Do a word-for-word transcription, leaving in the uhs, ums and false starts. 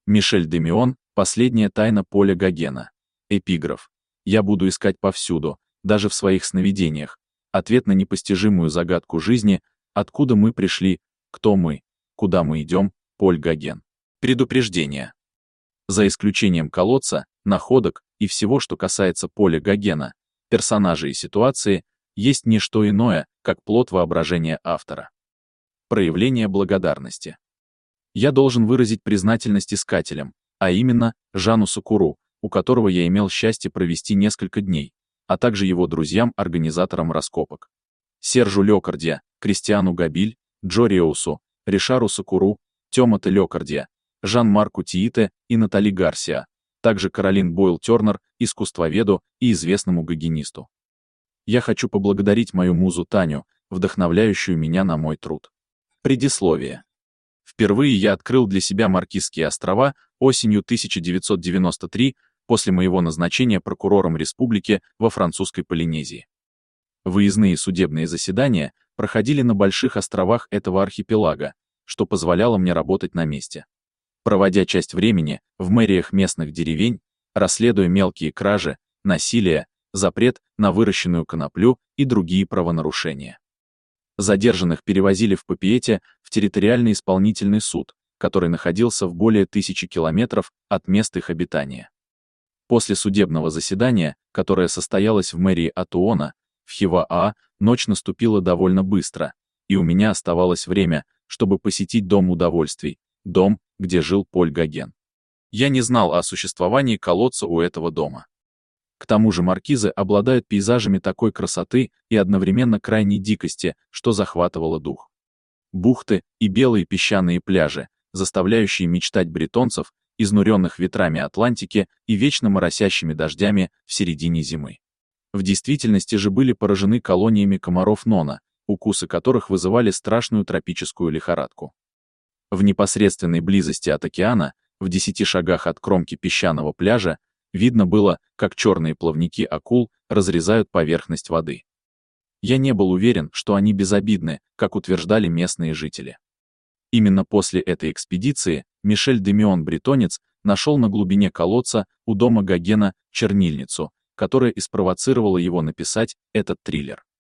Мишель Демион, «Последняя тайна поля Гогена». Эпиграф. Я буду искать повсюду, даже в своих сновидениях, ответ на непостижимую загадку жизни, откуда мы пришли, кто мы, куда мы идем, Поль Гоген. Предупреждение. За исключением колодца, находок и всего, что касается Поля Гогена, персонажи и ситуации, есть не что иное, как плод воображения автора. Проявление благодарности. Я должен выразить признательность искателям, а именно Жану Сакуру, у которого я имел счастье провести несколько дней, а также его друзьям-организаторам раскопок. Сержу Лекардье, Кристиану Габиль, Джо Реусу, Ришару Сакуру, Тёмате Лекардье, Жан-Марку Тиите и Натали Гарсиа, также Каролин Бойл-Тернер, искусствоведу и известному гогенисту. Я хочу поблагодарить мою музу Таню, вдохновляющую меня на мой труд. Предисловие. Впервые я открыл для себя Маркизские острова осенью тысяча девятьсот девяносто третьего после моего назначения прокурором республики во французской Полинезии. Выездные судебные заседания проходили на больших островах этого архипелага, что позволяло мне работать на месте. Проводя часть времени в мэриях местных деревень, расследуя мелкие кражи, насилие, запрет на выращенную коноплю и другие правонарушения. Задержанных перевозили в Папиэте в территориальный исполнительный суд, который находился в более тысячи километров от мест их обитания. После судебного заседания, которое состоялось в мэрии Атуона, в Хива-Аа, ночь наступила довольно быстро, и у меня оставалось время, чтобы посетить Дом удовольствий, дом, где жил Поль Гоген. Я не знал о существовании колодца у этого дома. К тому же маркизы обладают пейзажами такой красоты и одновременно крайней дикости, что захватывало дух. Бухты и белые песчаные пляжи, заставляющие мечтать бретонцев, изнуренных ветрами Атлантики и вечно моросящими дождями в середине зимы. В действительности же были поражены колониями комаров Нона, укусы которых вызывали страшную тропическую лихорадку. В непосредственной близости от океана, в десяти шагах от кромки песчаного пляжа, видно было, как черные плавники акул разрезают поверхность воды. Я не был уверен, что они безобидны, как утверждали местные жители. Именно после этой экспедиции Мишель Демион Бретонец нашел на глубине колодца у дома Гогена чернильницу, которая и спровоцировала его написать этот триллер.